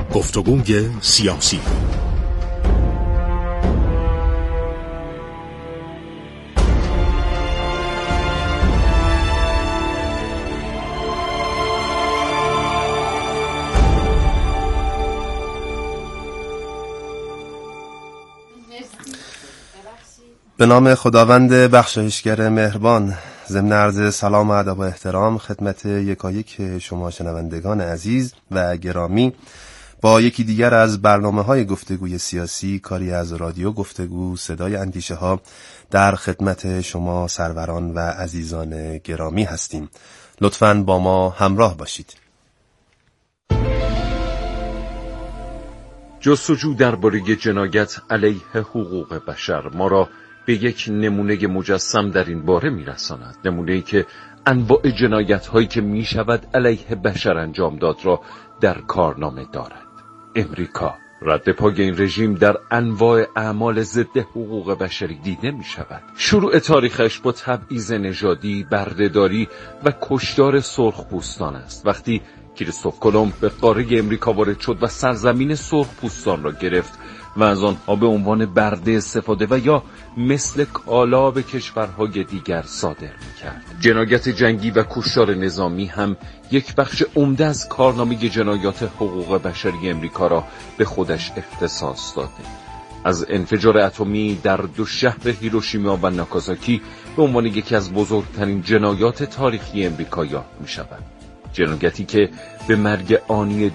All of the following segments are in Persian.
گفتگوی سیاسی. به نام خداوند بخشایشگر مهربان، ضمن عرض سلام و ادب و احترام خدمت یکایک شما شنوندگان عزیز و گرامی، با یکی دیگر از برنامه‌های گفتگوی سیاسی، کاری از رادیو گفتگو صدای اندیشه ها، در خدمت شما سروران و عزیزان گرامی هستیم. لطفاً با ما همراه باشید. جستجو درباره جنایت علیه حقوق بشر ما را به یک نمونه مجسم در این باره می‌رساند. نمونه‌ای که انواع جنایت‌هایی که می‌شود علیه بشر انجام داد را در کارنامه دارد. امریکا رد پای این رژیم در انواع اعمال ضد حقوق بشری دیده می‌شود. شروع تاریخش با تبعیض نژادی، بردهداری و کشتار سرخپوستان است. وقتی کریستوف کلمب به قاره امریکا وارد شد و سرزمین سرخپوستان را گرفت و از آنها به عنوان برده استفاده و یا مثل کالا به کشورهای دیگر صادر می‌کرد. جنایت جنگی و کشتار نظامی هم یک بخش عمده از کارنامه جنایات حقوق بشری امریکا را به خودش اختصاص داده. از انفجار اتمی در دو شهر هیروشیما و ناگازاکی به عنوان یکی از بزرگترین جنایات تاریخی امریکا یاد می‌شود. جنایتی که به مرگ آنی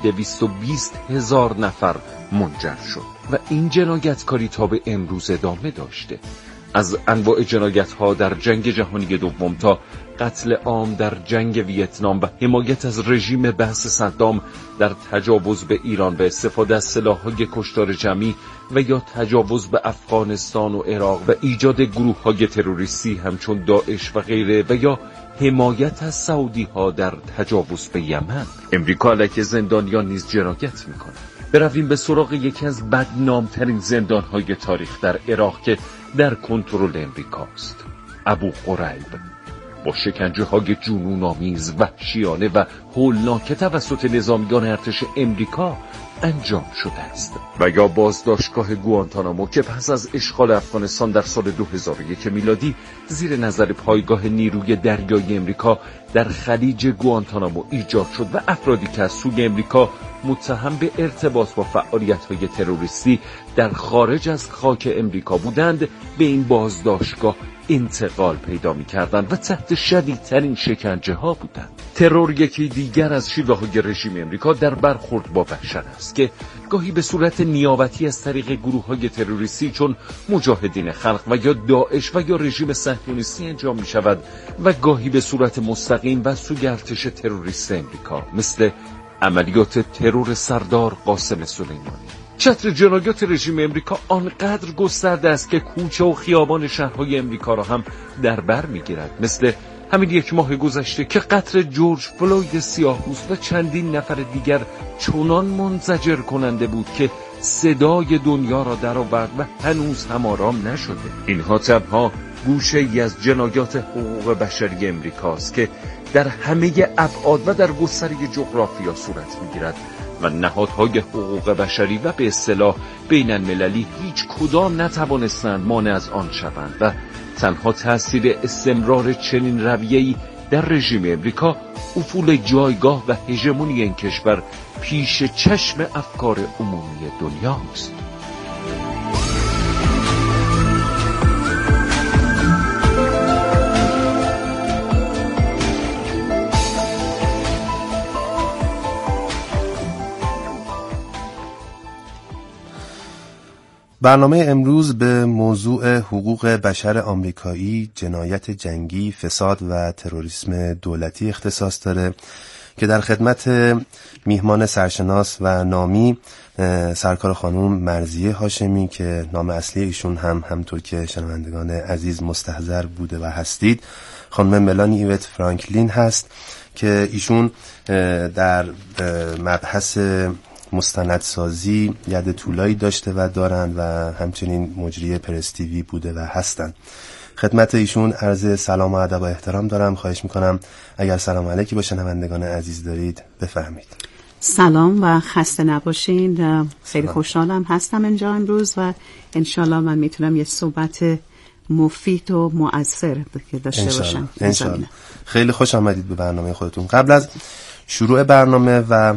220,000 نفر منجر شد و این جنایتکاری تا به امروز ادامه داشته. از انواع جنایت‌ها در جنگ جهانی دوم تا قتل عام در جنگ ویتنام و حمایت از رژیم بأس صدام در تجاوز به ایران و استفاده از سلاح‌های کشتار جمعی و یا تجاوز به افغانستان و عراق و ایجاد گروه‌های تروریستی همچون داعش و غیره و یا حمایت از سعودی‌ها در تجاوز به یمن. امریکا علیه زندانیان نیز جنایت می‌کند. برویم به سراغ یکی از بدنام‌ترین زندان‌های تاریخ در عراق که در کنترل امریکاست. ابو غریب با شکنجه‌های جنون‌آمیز، وحشیانه و هولناک توسط نظامیان ارتش امریکا انجام شده است. و یا بازداشتگاه گوانتانامو که پس از اشغال افغانستان در سال 2001 میلادی زیر نظر پایگاه نیروی دریایی امریکا در خلیج گوانتانامو ایجاد شد و افرادی که از سوی امریکا متهم به ارتباط با فعالیت‌های تروریستی در خارج از خاک امریکا بودند به این بازداشتگاه انتقال پیدا می‌کردند و تحت شدیدترین شکنجه‌ها بودند. ترور یکی دیگر از شیوه‌های رژیم امریکا در برخورد با بشر است که گاهی به صورت نیابتی از طریق گروه‌های تروریستی چون مجاهدین خلق و یا داعش و یا رژیم صهیونیستی انجام می‌شود و گاهی به صورت مستقیم و سوی ارتش تروریست امریکا مثل عملیات ترور سردار قاسم سلیمانی. چتر جنایات رژیم امریکا آنقدر گسترده است که کوچه و خیابان شهرهای امریکا را هم در بر می‌گیرد. مثل همین یک ماه گذشته که قتل جورج فلوید سیاه‌پوست و چندین نفر دیگر چنان منزجر کننده بود که صدای دنیا را درآورد و هنوز هم آرام نشده. اینها تنها گوشه‌ای از جنایات حقوق بشری امریکاست که در همه ابعاد و در گستره جغرافیا صورت می‌گیرد و نهادهای حقوق بشری و به اصطلاح بین المللی هیچ کدام نتوانستند مانع از آن شوند و تنها تأثیر استمرار چنین رویه‌ای در رژیم امریکا افول جایگاه و هژمونی این کشور پیش چشم افکار عمومی دنیاست. برنامه امروز به موضوع حقوق بشر آمریکایی، جنایت جنگی، فساد و تروریسم دولتی اختصاص داره که در خدمت میهمان سرشناس و نامی سرکار خانم مرضیه هاشمی که نام اصلی ایشون همطور که شنوندگان عزیز مستحضر بوده و هستید خانم ملانی ایوت فرانکلین هست که ایشون در مبحث مستندسازی ید طولایی داشته و دارند و همچنین مجری پرستیوی بوده و هستند. خدمت ایشون عرض سلام و ادب و احترام دارم. خواهش میکنم اگر سلام علیکی با شنوندگان عزیز دارید بفرمایید. سلام و خسته نباشین. خیلی خوشحالم هستم اینجا امروز و انشالله من میتونم یه صحبت مفید و مؤثر داشته باشم. انشالله. خیلی خوش آمدید به برنامه خودتون. قبل از شروع برنامه و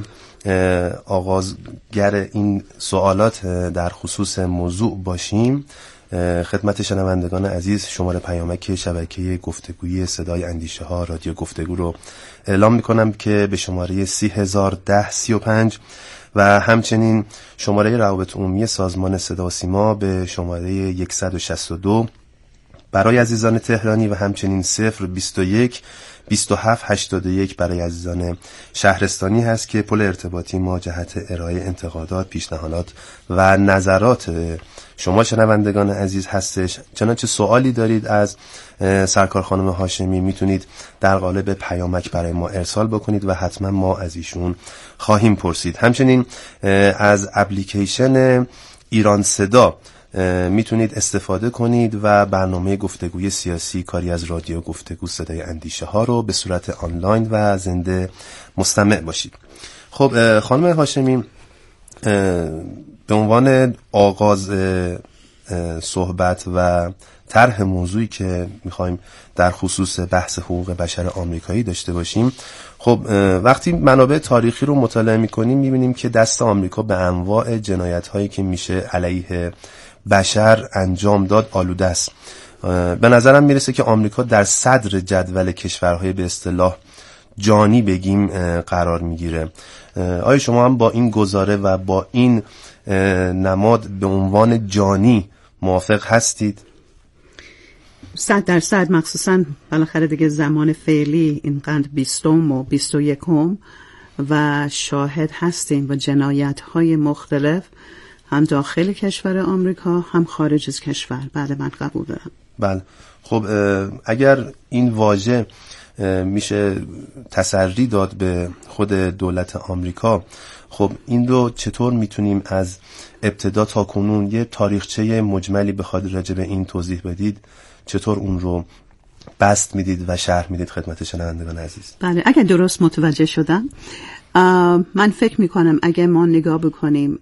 آغازگر این سوالات در خصوص موضوع باشیم، خدمت شنوندگان عزیز شماره پیامک شبکه گفتگوی صدای اندیشه ها رادیو گفتگو رو اعلام میکنم که به شماره 301035 و همچنین شماره روابط عمومی سازمان صدا و سیما به شماره 162 برای عزیزان تهرانی و همچنین 021 2781 برای عزیزان شهرستانی هست که پل ارتباطی ما جهت ارائه انتقادات، پیشنهادات و نظرات شما شنوندگان عزیز هستش. چنانچه سوالی دارید از سرکار خانم هاشمی میتونید در قالب پیامک برای ما ارسال بکنید و حتما ما از ایشون خواهیم پرسید. همچنین از اپلیکیشن ایران صدا میتونید استفاده کنید و برنامه گفتگوی سیاسی کاری از رادیو گفتگو صدای اندیشه ها رو به صورت آنلاین و زنده مستمع باشید. خب خانم هاشمی، به عنوان آغاز صحبت و طرح موضوعی که میخوایم در خصوص بحث حقوق بشر آمریکایی داشته باشیم، خب وقتی منابع تاریخی رو مطالعه میکنیم میبینیم که دست آمریکا به انواع جنایت هایی که میشه علیه بشر انجام داد آلوده است. به نظرم میرسه که آمریکا در صدر جدول کشورهای به اصطلاح جانی بگیم قرار میگیره. آیا شما هم با این گزاره و با این نماد به عنوان جانی موافق هستید؟ 100% مخصوصا بالاخره دیگه زمان فعلی این قرن 20 و 21 و شاهد هستیم و جنایت‌های مختلف هم داخل کشور آمریکا هم خارج از کشور. بله من قبول دارم. بله خب اگر این واژه میشه تسری داد به خود دولت آمریکا، خب این رو چطور میتونیم از ابتدا تا کنون یه تاریخچه مجملی بخواد راجع به این توضیح بدید، چطور اون رو بست میدید و شرح میدید خدمت شنوندگان عزیز؟ بله اگر درست متوجه شدم، من فکر میکنم اگر ما نگاه بکنیم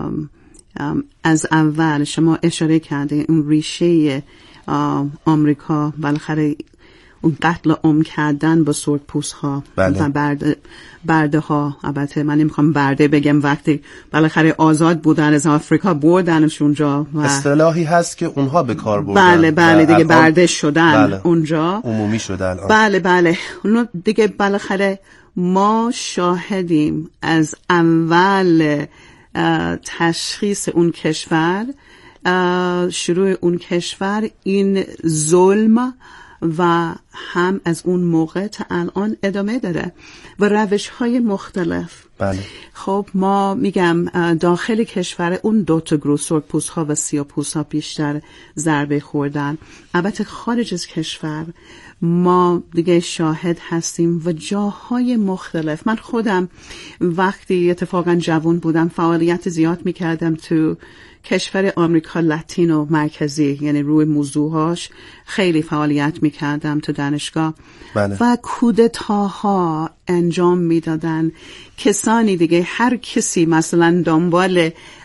از اول شما اشاره کرده اون ریشه آمریکا بالاخره اون قتل عام کردن با سرخپوست ها و برده ها. البته من نمیخوام برده بگم، وقتی بالاخره آزاد بودن از آفریقا بردنش اونجا و اصطلاحی هست که اونها به کار بردن. بله دیگه برده شدن اونجا، عمومی شدن. بله اونو دیگه بالاخره ما شاهدیم از اول تشخیص اون کشور، شروع اون کشور، این ظلم و هم از اون موقع تا الان ادامه داره و روش های مختلف. بله. خب ما میگم داخل کشور اون دو تا گروه سرخپوست ها و سیاه‌پوست ها بیشتر ضربه خوردن. البته خارج از کشور ما دیگه شاهد هستیم و جاهای مختلف. من خودم وقتی اتفاقا جوان بودم فعالیت زیاد میکردم تو کشور آمریکا لاتینو مرکزی، یعنی روی موضوعهاش خیلی فعالیت میکردم تو دانشگاه. بله. و کودتاها انجام میدادن کسانی دیگه، هر کسی مثلا دنبال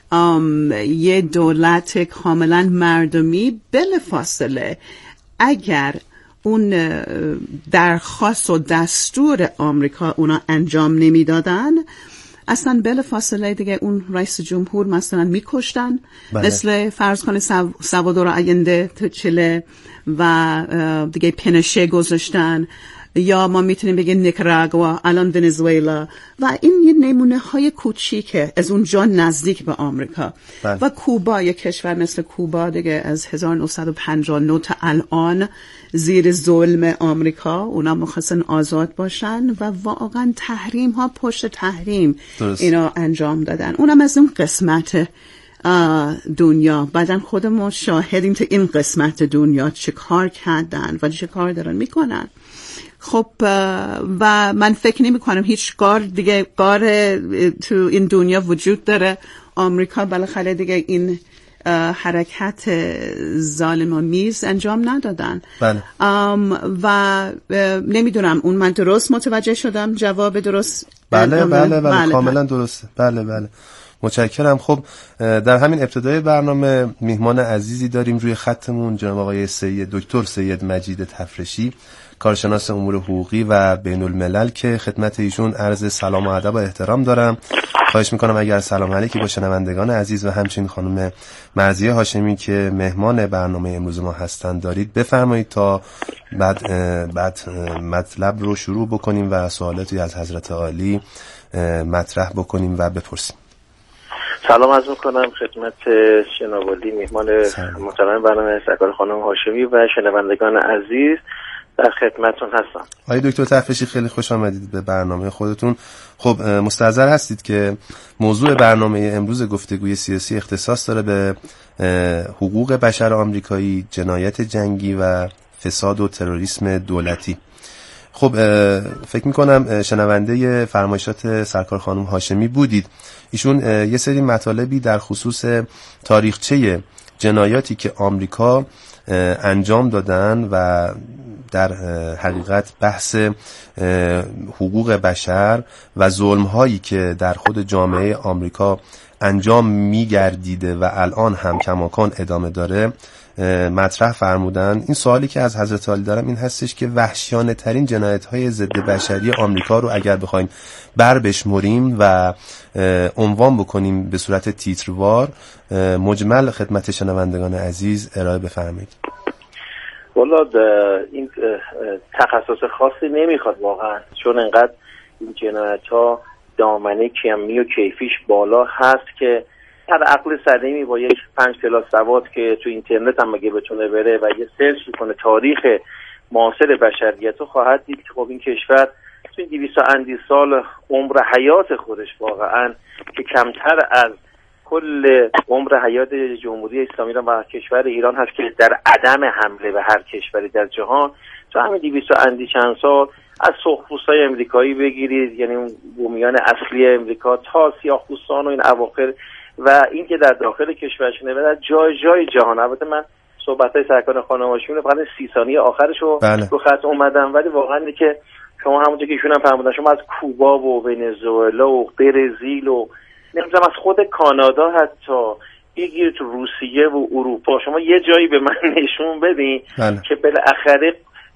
یه دولت کاملا مردمی، بلافاصله اگر اون درخواست و دستور آمریکا اونا انجام نمیدادن، اصلا بلافاصله دیگه اون رئیس جمهور مثلا میکشتن. بله. مثل فرض کنه سالوادور آینده تو چیله و دیگه پینوشه گذاشتن، یا ما میتونیم بگیم نیکاراگوا، الان ونزوئلا، و این یه نمونه های کوچیکه از اونجا نزدیک به آمریکا. بله. و کوبا، یک کشور مثل کوبا دیگه از 1959 تا الان زیر ظلم آمریکا، اونا مخواستن آزاد باشن و واقعا تحریم ها پشت تحریم اینا انجام دادن. اونم از اون قسمت دنیا. بعدن خودمون شاهدیم تو این قسمت دنیا چه کار کردن و چه کار دارن میکنن. خب و من فکر نمی کنم هیچ کار تو این دنیا وجود داره. آمریکا بالاخره دیگه این حرکت ظالم‌آمیز انجام ندادن. بله. و نمیدونم اون من درست متوجه شدم جواب درست؟ بله کاملا درسته. بله متشکرم. خب در همین ابتدای برنامه میهمان عزیزی داریم روی خطمون، جناب آقای دکتر سید مجید تفرشی، کارشناس امور حقوقی و بین الملل که خدمت ایشون عرض سلام و ادب و احترام دارم. خواهش میکنم اگر سلام علیکی با شنوندگان عزیز و همچنین خانم مرضیه هاشمی که مهمان برنامه امروز ما هستند دارید بفرمایید تا بعد مطلب رو شروع بکنیم و سوالاتی از حضرت عالی مطرح بکنیم و بپرسیم. سلام عرض میکنم خدمت جناب عالی میهمان محترم برنامه سرکار خانم هاشمی و شنوندگان عزیز، در خدمتتون هستم. آقای دکتر تفرشی خیلی خوش آمدید به برنامه خودتون. خب مستحضر هستید که موضوع برنامه امروز گفتگوی سیاسی اختصاص داره به حقوق بشر آمریکایی، جنایت جنگی و فساد و تروریسم دولتی. خب فکر میکنم شنونده فرمایشات سرکار خانم هاشمی بودید. ایشون یه سری مطالبی در خصوص تاریخچه جنایاتی که آمریکا انجام دادن و در حقیقت بحث حقوق بشر و ظلم‌هایی که در خود جامعه آمریکا انجام می‌گردیده و الان هم کماکان ادامه داره مطرح فرمودن. این سوالی که از حضرت عالی دارم این هستش که وحشیانه ترین جنایت‌های ضد بشری آمریکا رو اگر بخوایم بشمریم و عنوان بکنیم به صورت تیتروار، مجمل خدمت شنوندگان عزیز ارائه بفرمایید. والا این تخصص خاصی نمیخواد واقعا، چون انقدر این جنایت‌ها دامنه کمی و کیفیش بالا هست که هر عقل سلیمی با یک 5 کلاس سواد که تو اینترنت هم اگه بتونه بره و یه سرچ کنه تاریخ معاصر بشریت رو خواهد دید که خب این کشور تو 200 اندی سال عمر حیات خودش واقعا که کمتر از کل عمر حیات جمهوری اسلامی و کشور ایران هست که در عدم حمله به هر کشوری در جهان تو همین 200 اندی چند سال از سرخپوستای امریکایی بگیرید، یعنی اون بومیان اصلی امریکا تا سیاه‌پوستان و این اواخر و این که در داخل کشورشونه و در جای جای جهان. البته من صحبت‌های سرکار خانم هاشمی فقط 30 ثانیه آخرش رو رو خط اومدم، ولی واقعا اینه که شما همونجوری که ایشون هم فرمودن، شما از کوبا و ونزوئلا و برزیل و نمی‌دونم از خود کانادا حتی بگیر تو روسیه و اروپا، شما یه جایی به من نشون بدین که بالاخره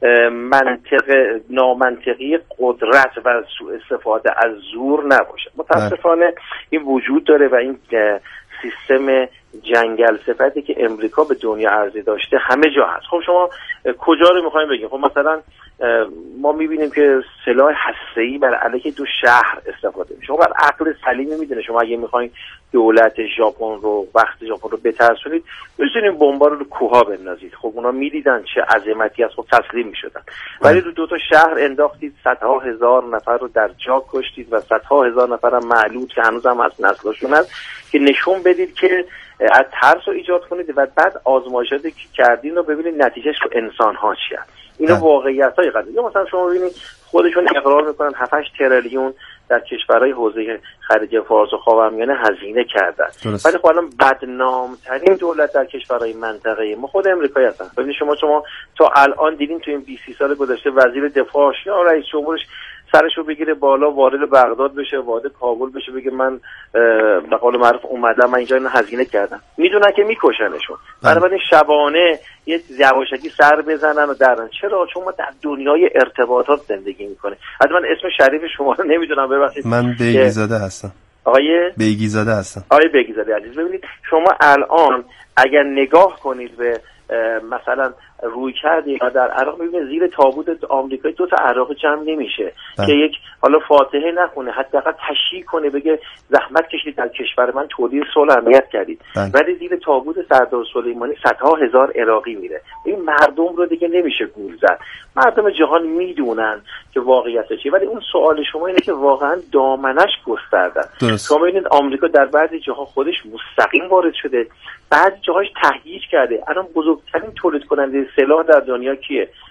نامنطقی قدرت و سوء استفاده از زور نباشه. متاسفانه این وجود داره و این سیستم جنگل صفتی که امریکا به دنیا عرضه داشته همه جا هست. خب شما کجا رو میخوایم بگیم؟ خب مثلا ما میبینیم که سلاح هسته‌ای بر علیه 2 شهر استفاده میشه. خب عقل سلیمی میدونه شما اگه میخواین دولت ژاپن رو وقت ژاپن رو بترسونید میتونید بمبا رو کوها بندازید. خب اونا میدیدن چه عظمتی است، خب تسلیم میشدن. ولی رو 2 شهر انداختید، صدها هزار نفر رو در جا کشتید و صدها هزار نفر هم معلول که هنوزم از نسلشون هست که نشون بدید که از ترس رو ایجاد کنید و بعد آزمایشاتی که کردین رو ببینید نتیجهش رو انسان ها چیه. اینا واقعیت‌های قضیه. یا مثلا شما ببینید خودشون اقرار میکنن 7-8 تریلیون در کشورهای حوزه خلیج فارس و خاورمیانه هزینه کردن، ولی خب الان بدنام‌ترین دولت در کشورهای منطقه ما خود امریکایی هستن. ببینید شما تا الان دیدین تو این 20 سال گذشته وزیر دفاعش یا رئیس جمهورش سرشو بگیره بالا وارد بغداد بشه، وارد کابل بشه، بگه من به قول معروف اومدم من اینجا اینو هزینه کردم. میدونن که میکشنشون، بنابراین شبانه یه یواشکی سر بزنن و درن. چرا؟ چون ما در دنیای ارتباطات زندگی میکنه. حتی من اسم شریف شما رو نمیدونم، ببخشید. من بیگیزاده هستم. آقای بیگیزاده هستم. آقای بیگیزاده عزیز، ببینید شما الان اگر نگاه کنید به مثلا روی کرده یا در عراق، میبینه زیر تابوت آمریکایی 2 عراق جمع نمیشه که یک حالا فاتحه نخونه، حداقل تشییع کنه، بگه زحمت کشید در کشور من تولید صلح امنیت کردید. ولی زیر تابوت سردار سلیمانی صدها هزار عراقی میره. این مردم رو دیگه نمیشه گول زد. مردم جهان میدونن که واقعیت چیه، ولی اون سوال شما اینه که واقعا دامنش گستردن. شما ببینید آمریکا در بعضی جاها خودش مستقیم وارد شده، بعضی جاهاش تهییج کرده. الان بزرگترین تولید کننده سلاح در دنیا کیه؟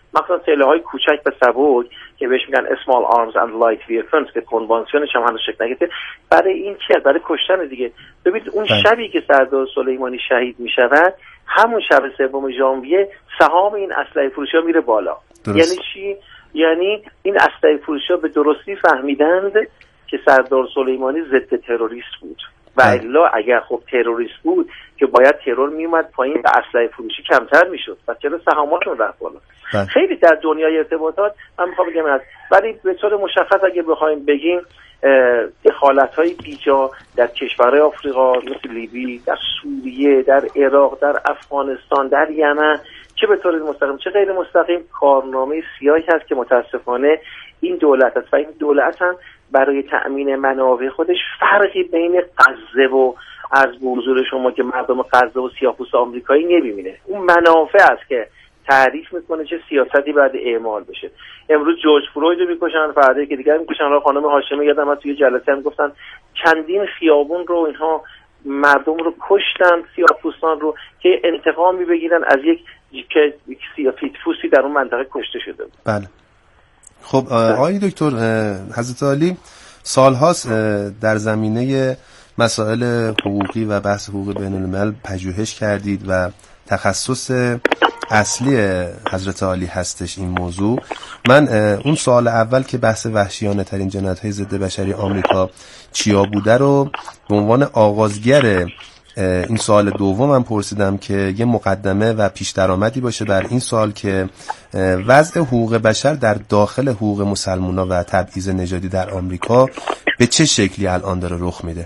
مثلا سلاح‌های کوچک و سبک که بهش میگن small arms and light weapons که کنوانسیونش هم هنوز شکل نگرفته، برای این چیه؟ برای کشتن دیگه. ببینید اون شبی که سردار سلیمانی شهید میشود، همون شب 3 ژانویه سهام این اسلحه فروشی‌ها میره بالا. درست. یعنی چی؟ یعنی این اسلحه فروشی‌ها به درستی فهمیدند که سردار سلیمانی ضد تروریست بود و الا اگر خب تروریست بود که باید ترور میومد پایین و اسلحه فروشی کمتر میشد و چرا سهامشون رفت بالا. خیلی در دنیای ارتباطات من میخوام بگم ولی به طور مشخص اگه بخوایم بگیم دخالت‌های بیجا در کشورهای آفریقا مثل لیبی، در سوریه، در عراق، در افغانستان، در یمن، چه به طور مستقیم چه غیر مستقیم، کارنامه سیاهی هست که متاسفانه این دولت است و این دولت هم برای تأمین منافع خودش فرقی بین غزه و از حضور شما که مردم غزه و سیاه‌پوست آمریکایی نمی‌بینه. اون منافع است که تعریف میکنه چه سیاستی باید اعمال بشه. امروز جورج فلوید رو میکشن، فردا که دیگر میکشن. را خانم هاشمی یادم من توی جلسه هم گفتن چندین خیابون رو اینها مردم رو کشتن، سیاه‌پوستان رو، که انتقامی بگیرن از یک سیاه‌پوستی در اون منطقه کشته شده بود. بله. خب آقای دکتر حضرت عالی سالهاست در زمینه مسائل حقوقی و بحث حقوق بین الملل پژوهش کردید و تخصص اصلی حضرت عالی هستش این موضوع. من اون سوال اول که بحث وحشیانه ترین جنایت‌های ضد بشری آمریکا چیا بوده رو به عنوان آغازگر این سوال دومم پرسیدم که یه مقدمه و پیش درآمدی باشه بر این سوال که وضع حقوق بشر در داخل حقوق مسلمان‌ها و تبعیض نژادی در آمریکا به چه شکلی الان داره رخ میده؟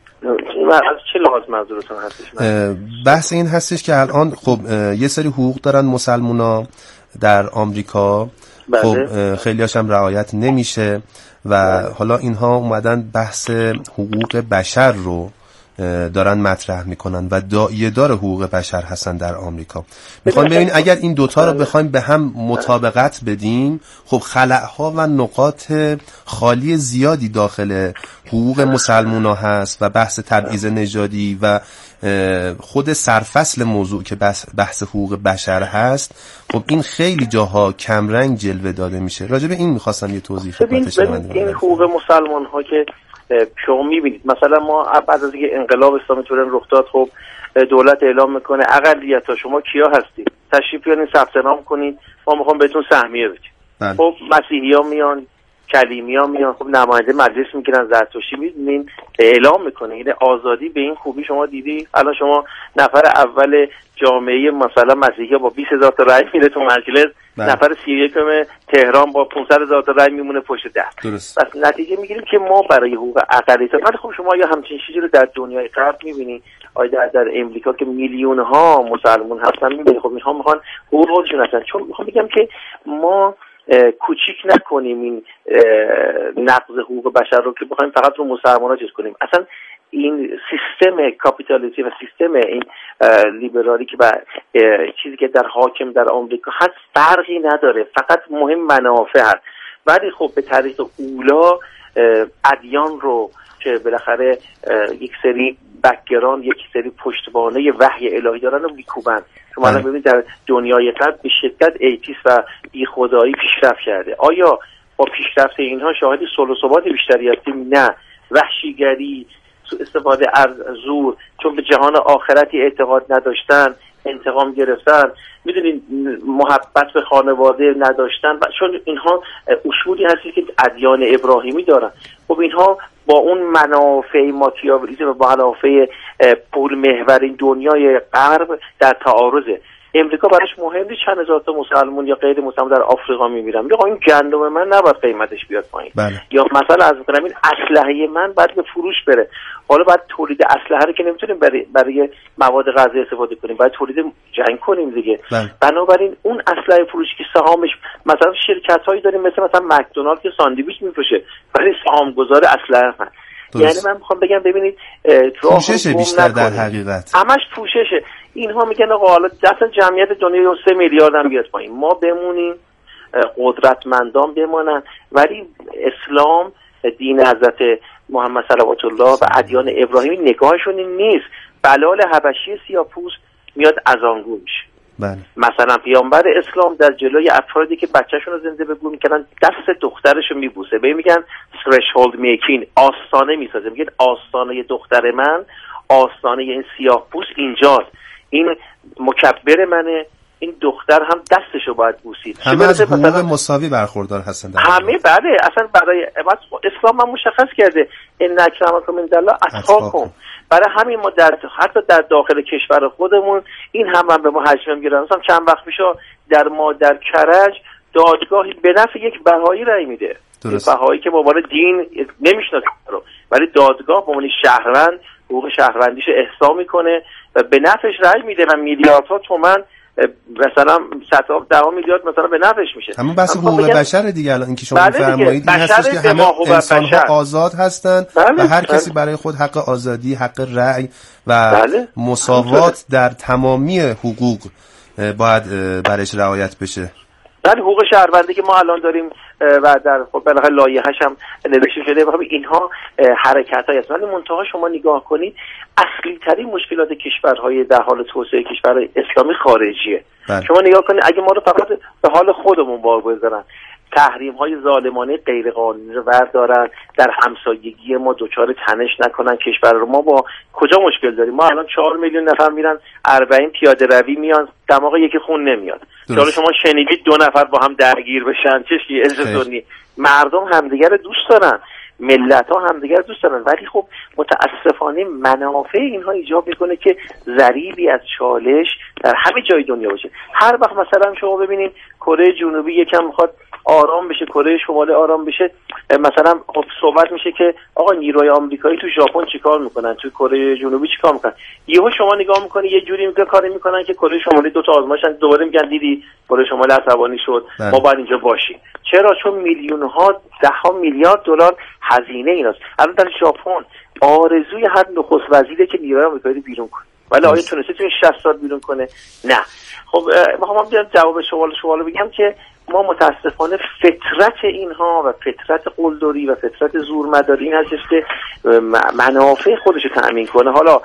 از چه لحاظ منظورتون هستش؟ بحث این هستش که الان خب یه سری حقوق دارن مسلمونا در آمریکا، خب خیلیاش هم رعایت نمیشه و حالا اینها اومدن بحث حقوق بشر رو دارن مطرح میکنن و دایه‌دار حقوق بشر هستن در آمریکا. میخوام ببین اگر این دوتا رو بخوایم به هم مطابقت بدیم، خب خلأها و نقاط خالی زیادی داخل حقوق مسلمونا هست و بحث تبعیض نژادی و خود سرفصل موضوع که بحث حقوق بشر هست، خب این خیلی جاها کمرنگ جلوه داده میشه. راجع به این میخواستم یه توضیح خدمت شما بدم. این حقوق مسلمان ها که شما میبینید مثلا ما بعد از اینکه انقلاب اسلامی تورن رخ داد، خب دولت اعلام میکنه اقلیت‌ها شما کیا هستید تشریف بیارین ثبت نام کنین، ما میخوام بهتون سهمیه بدیم. خب مسیحی‌ها میان، کلیمی‌ها میان، خب نماینده مجلس میگیرن، زرتشتی میبینین اعلام میکنه. این آزادی به این خوبی شما دیدی؟ الان شما نفر اول جامعه مثلا مسیحی‌ها با 20000 تا رای میره تو مجلس، نفر 31 تهران با 500,000 تا رای میمونه پشت در. درست. پس نتیجه میگیریم که ما برای حقوق اقلیت‌ها، ولی خب شما یا همچین چیزی رو در دنیای غرب میبینی، آیا در امریکا که میلیون ها مسلمان هستن میبینی، خب میخوان حقوقشون هستن. چون میخوام بگم که ما کوچیک نکنیم این نقض حقوق بشر رو که بخوایم فقط رو مسلمان‌ها چیز کنیم. اصلا این سیستم کاپیتالیستی و سیستم این لیبرالی که چیزی که در حاکم در آمریکا هست فرقی نداره، فقط مهم منافع هست. ولی خب به طریق اولا ادیان رو که بالاخره یک سری بک‌گراند، یک سری پشتوانه وحی الهی دارن رو میکوبن. شما الان ببینید در دنیای غرب به شدت ایتیسم و بیخدایی پیشرفت کرده. آیا با پیشرفت اینها شاهد صلح و ثبات بیشتری هستیم؟ نه. وحشیگری، استفاده از زور، چون به جهان آخرتی اعتقاد نداشتن، انتقام گرفتن، میدونین محبت به خانواده نداشتن، چون اینها اصولی هستی که ادیان ابراهیمی دارن. خب اینها با اون منافع ماتیاولیسم و با منافع پول محور این دنیای غرب در تعارضه. امریکا براش مهم نیست چند هزار تا مسلمان یا غیر مسلمان در آفریقا میمیرن. میگه این گندم من نباید قیمتش بیاد پایین. یا مثلا از میگم این اسلحه من باید به فروش بره. حالا باید تولید اسلحه رو که نمیتونیم برای مواد غذایی استفاده کنیم، باید تولید جنگ کنیم دیگه. بنابراین اون اسلحه فروشی که سهامش مثلا شرکت‌هایی داریم مثلا مکدونالد که ساندویچ میفروشه، ولی سهامگذار اسلحه من. یعنی من میخوام بگم ببینید پوشش بیشتر در حقیقت همش پوششه. اینها میگن آقا حالا اصلا جمعیت دنیا 3 میلیارد هم بیاد پایین، ما بمونیم، قدرتمندان بمانن، ولی اسلام، دین حضرت محمد صلوات الله و ادیان ابراهیمی نگاهشون این نیست. بلال حبشی سیاه‌پوست میاد اذانگو میشه، بله. مثلا پیامبر اسلام در جلوی افرادی که بچه‌شون رو زنده به گور میکنن دست دخترش رو میبوسه، به میگن threshold making، آستانه میسازه، میگن آستانه دختر من، آستانه این سیاه پوست اینجاست، این مکبر منه، این دختر هم دستشو باید بوسید. همه از حقوق مساوی برخوردار هستن در همه. بله، اصلا برای اسلام هم مشخص کرده ان اکرمکم عند الله اتقاکم. برای همین ما حتی در داخل کشور خودمون این هم به ما حجم میگیرن. مثلا چند وقت پیش در کرج دادگاهی به نفع یک بهایی رأی میده، بهایی که به عنوان دین نمیشناسه رو، ولی دادگاه به عنوان شهروند حقوق شهروندیشو احضا میکنه و به نفعش رأی میده و میلیاردها تومان، مثلا 110 میلیارد مثلا به نفعش میشه. همون بحث حقوق بشر دیگه. الان اینکه شما میفرمایید این هستش که همه انسان‌ها آزاد هستن و هر کسی برای خود حق آزادی، حق رأی و مساوات در تمامی حقوق باید برش رعایت بشه. بله، حقوق شهروندی که ما الان داریم و در بالاخره لایحه‌اش هم نوشته شده و اینها حرکت‌هایی هستند. ولی منتها شما نگاه کنید اصلی ترین مشکلات کشورهای در حال توسعه کشورهای اسلامی خارجیه. شما نگاه کنید اگه ما رو فقط به حال خودمون بگذارن، تحریم‌های ظالمانه غیر قانونی رو بردارن، در همسایگی ما دوچار تنش نکنن کشور رو، ما با کجا مشکل داریم؟ ما الان 4 میلیون نفر میرن 40 پیاده روی میان، دماغ یکی خون نمیاد. حالا شما شنیدید 2 نفر با هم درگیر بشن، چه شیعه سنی؟ مردم همدیگه رو دوست دارن، ملت‌ها همدیگه رو دوست دارن، ولی خب متاسفانه منافع اینها ایجاب میکنه که ضریبی از چالش در همه جای دنیا باشه. هر وقت مثلا شما ببینید کره جنوبی یکم میخواد آرام بشه، کره شمالی آرام بشه، مثلا خب صحبت میشه که آقا نیروی آمریکایی تو ژاپن چیکار میکنن، تو کره جنوبی چیکار میکنن. یهو شما نگاه میکنی یه جوری کاری میکنن که کره شمالی 2 تا آزمایشن، دوباره میگن دیدی کره شمالی عصبانی شد، ما باید اینجا باشیم. چرا؟ چون میلیون‌ها، 10 میلیارد دلار هزینه ایناست. الان در ژاپن آرزوی هر نخست وزیره که نیروی آمریکایی بیرون کنه، ولی آیا تونسته تو این 60 سال بیرون کنه؟ نه. خب میخوام جواب شما رو بگم که ما متاسفانه فطرت اینها و فطرت قلدری و فطرت زورمداری این هستش که منافع خودش رو تأمین کنه، حالا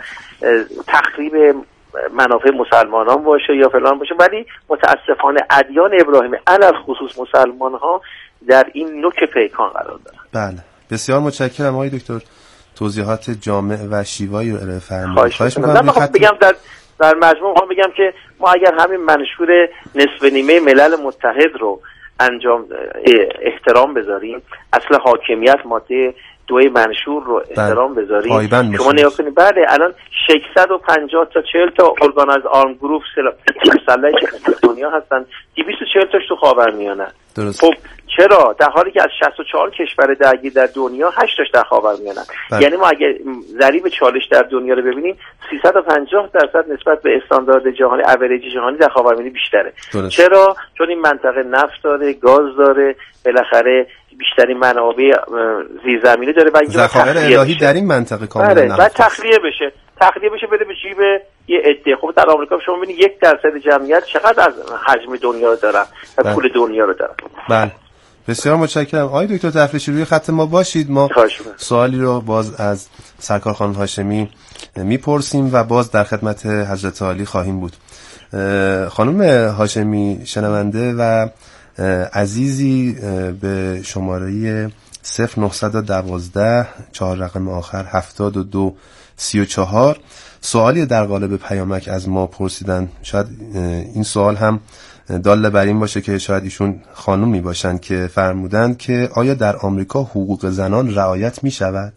تخریب منافع مسلمانان باشه یا فلان باشه، ولی متاسفانه ادیان ابراهیمی علل خصوص مسلمان ها در این نوک پیکان قرار دارن. بله، بسیار متشکرم آقای دکتر، توضیحات جامع و شیوایی رو ارائه فرمودید. خواهش می‌کنم. بگم در مجموع هم بگم که ما اگر همین منشور نصف نیمه ملل متحد رو احترام بذاریم، اصل حاکمیت ماده 2 منشور رو احترام بذاریم، شما نگاه کنید بله الان 650 تا 40 تا ارگانایز آرم گروپ مسلحی که دنیا هستن، 240 تاش تو خاورمیانه. خب چرا؟ در حالی که از 64 کشور درگیر در دنیا 8 تاش در خاورمیانه. یعنی ما اگه ضریب چالش در دنیا رو ببینیم 350% نسبت به استاندارد جهانی، اوریج جهانی در خاورمیانه بیشتره. چرا؟ چون این منطقه نفت داره، گاز داره، بالاخره بیشترین منابع زیرزمینی داره و اینجا ذخایر الهی در این منطقه کاملا نفت. بعد تخلیه بشه بده به جیب یه عده. خب در آمریکا شما ببینید 1% جمعیت چقدر از حجم دنیا رو دارن و پول دنیا رو دارن. بله، بسیار متشکرم. آقای دکتر تفریشی روی خط ما باشید، ما سوالی رو باز از سرکار خانم هاشمی میپرسیم و باز در خدمت حضرت عالی خواهیم بود. خانم هاشمی شنونده و عزیزی به شماره 0912 4 رقم آخر 7234 سوالی در قالب پیامک از ما پرسیدن. شاید این سوال هم دال بر این باشه که شاید ایشون خانومی باشن که فرمودن که آیا در آمریکا حقوق زنان رعایت می شود؟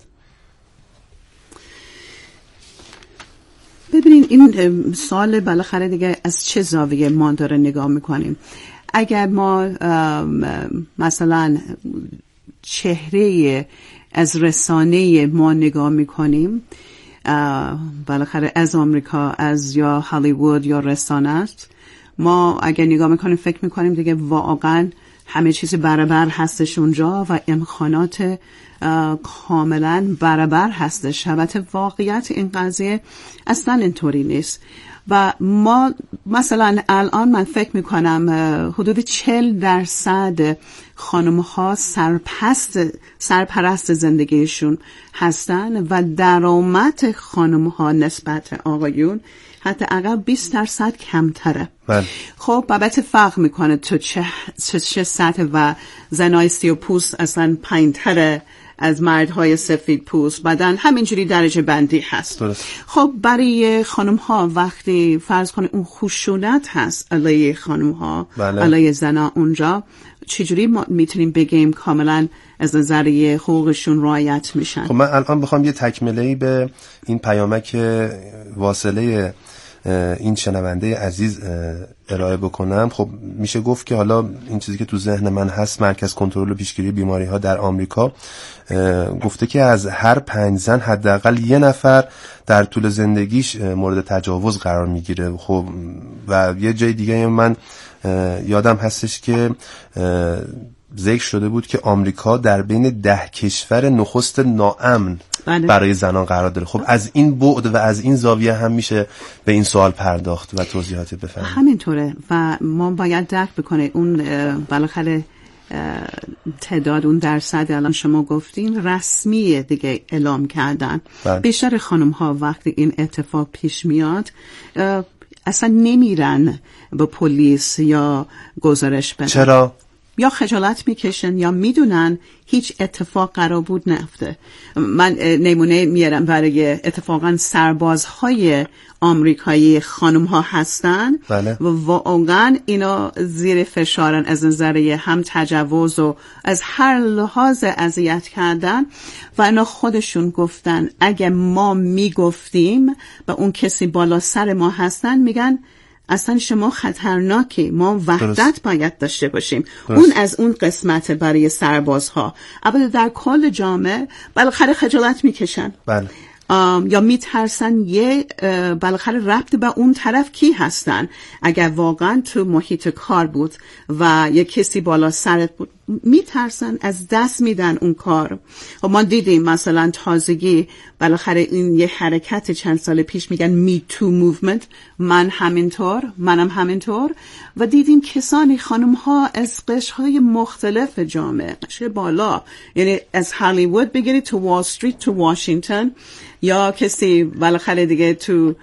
ببینین این سوال بالاخره دیگه از چه زاویه ما داره نگاه میکنیم. اگر ما مثلا چهره از رسانه ما نگاه میکنیم، بالاخره از آمریکا، از یا هالیوود یا رسانه است، ما اگر نگاه میکنیم فکر میکنیم دیگه واقعا همه چیز برابر هستش اونجا و امکانات کاملا برابر هستش. البته واقعیت این قضیه اصلا اینطوری نیست. و ما مثلا الان من فکر میکنم حدود 40% خانم ها سرپرست زندگیشون هستن و درآمد خانم ها نسبت آقایون حتی اگر 20% کمتره. خب بابت فرق میکنه تو چه سطح و زنای سیاه‌پوست اصلا پایین‌تره از مردهای سفید پوست، بعدن همینجوری درجه بندی هست. خب برای خانم ها وقتی فرض کنه اون خشونت هست علیه خانم ها علیه زنا اونجا، چجوری ما میتونیم بگیم کاملا از نظریه حقوقشون رعایت میشن؟ خب من الان بخوام یه تکمله‌ای به این پیامک واصله این شنونده عزیز ارائه بکنم. خب میشه گفت که حالا این چیزی که تو ذهن من هست، مرکز کنترل و پیشگیری بیماری ها در آمریکا گفته که از هر 5 زن حداقل 1 نفر در طول زندگیش مورد تجاوز قرار میگیره. خب و یه جای دیگه من یادم هستش که ذکر شده بود که آمریکا در بین 10 کشور نخست ناامن برای زنان قرار داره. خب از این بعد و از این زاویه هم میشه به این سوال پرداخت و توضیحات بفرمایید. همینطوره و ما باید درک بکنه اون بالاخره تعداد اون درصد الان شما گفتین رسمی دیگه اعلام کردن. بیشتر خانم ها وقتی این اتفاق پیش میاد اصلا نمیرن به پلیس یا گزارش بدن. چرا؟ یا خجالت میکشن یا میدونن هیچ اتفاق قرار بود نفته. من نمونه میارم برای اتفاقا سربازهای آمریکایی خانم ها هستن و واقعا اینا زیر فشارن از نظریه هم تجاوز و از هر لحاظ اذیت کردن و اینا خودشون گفتن اگه ما میگفتیم و اون کسی بالا سر ما هستن میگن اصلا شما خطرناکی، ما وحدت باید داشته باشیم. اون از اون قسمت برای سربازها. اما در کل جامعه بالاخره خجالت میکشن. بله. یا میترسن یه بالاخره ربط به اون طرف کی هستن. اگر واقعا تو محیط کار بود و یه کسی بالا سرت بود میترسن از دست میدن اون کار. و ما دیدیم مثلا تازگی بالاخره این یه حرکت چند سال پیش میگن می تو موومنت، منم همینطور و دیدیم کسانی خانم ها از قشرهای مختلف جامعه، قشر بالا، یعنی از هالیوود بگیرید تو وال استریت تو واشنگتن، یا کسی بالاخره دیگه تو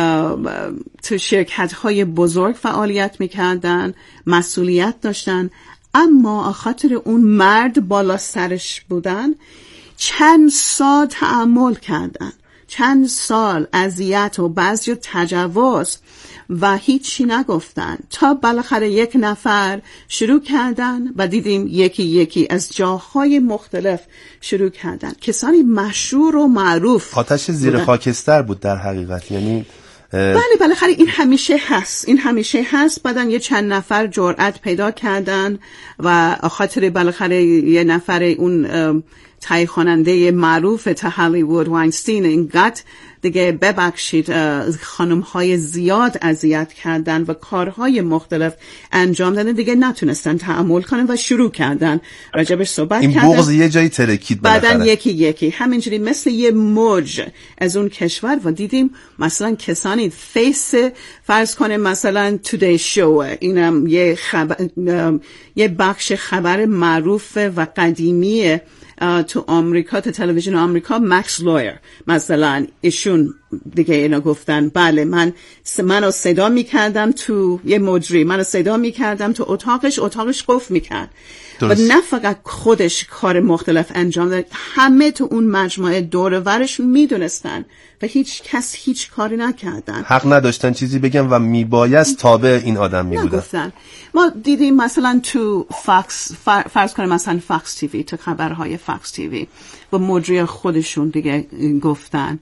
شرکت های بزرگ فعالیت میکردن، مسئولیت داشتن، اما خاطر اون مرد بالا سرش بودن چند سال تحمل کردن، چند سال اذیت و بعضی تجاوز و هیچی نگفتن تا بالاخره 1 نفر شروع کردن و دیدیم یکی از جاهای مختلف شروع کردن. کسانی مشهور و معروف، آتش زیر خاکستر بود در حقیقت. یعنی بله بالاخره این همیشه هست. بعدن یه چند نفر جرأت پیدا کردن و خاطر بالاخره یه نفر اون تهیه خواننده معروف تا هالیوود واینستین اینقدر دیگه ببخشید خانم‌های زیاد اذیت کردن و کارهای مختلف انجام دادن، دیگه نتونستن تحمل کنن و شروع کردن راجبش صحبت کردن. این بغض یه جایی ترکید بعدن یکی همینجوری مثل یه موج از اون کشور و دیدیم مثلا کسانی فیس فرض کنه مثلا تودی شو، اینم یه بخش خبر معروف و قدیمیه تو آمریکا، تو تلویزیون آمریکا، مکس لایر مثلا، ایشون دیگه اینا گفتن بله منو صدا میکردم تو یه مجری، منو صدا میکردم تو اتاقش قفل میکرد و نه فقط خودش کار مختلف انجام داد، همه تو اون مجموعه دور ورش میدونستن و هیچ کس هیچ کاری نکردن، حق نداشتن چیزی بگن و میبایست تابع این آدم میبودن. نگفتن. ما دیدیم مثلا تو فاکس، فرض کنیم مثلا فاکس تیوی، تو خبرهای فاکس تیوی و مجری خودشون دیگه گفتن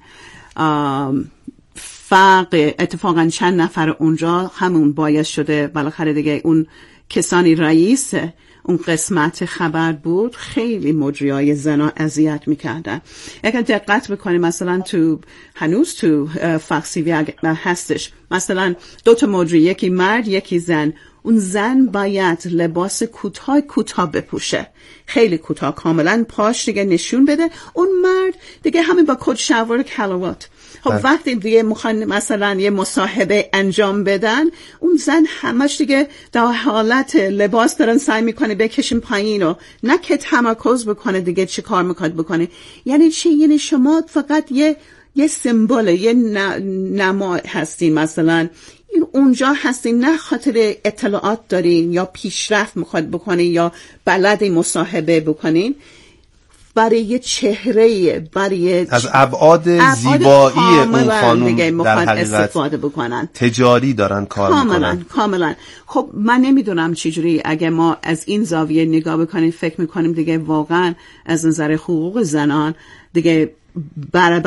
اتفاقا چند نفر اونجا همون باعث شده بالاخره دیگه اون کسانی رئیس اون قسمت خبر بود خیلی مجریای زنا اذیت میکردن. اگر دقت بکنیم مثلا هنوز تو فاکس تیوی هستش مثلا 2 مجری، یکی مرد یکی زن. اون زن باید لباس کوتاه بپوشه، خیلی کوتاه، کاملا پاش دیگه نشون بده. اون مرد دیگه همین با کت شلوار کراوات خب وقتی دیگه میخوان مثلا یه مصاحبه انجام بدن، اون زن همش دیگه در حالت لباس دارن سعی میکنه بکشن پایین و نه که تمرکز بکنه دیگه چه کار میخواد بکنه. یعنی چی؟ یعنی شما فقط یه سمبل، یه نما هستین، مثلا اونجا هستین نه خاطر اطلاعات دارین یا پیشرفت میخواد بکنین یا بلد مصاحبه بکنین، برای یه چهره، برای از ابعاد زیبایی اون خانم در حقیقت استفاده بکنن، تجاری دارن کار میکنن. کاملا. خب من نمیدونم چجوری اگه ما از این زاویه نگاه بکنیم، فکر میکنیم دیگه واقعا از نظر حقوق زنان دیگه برابر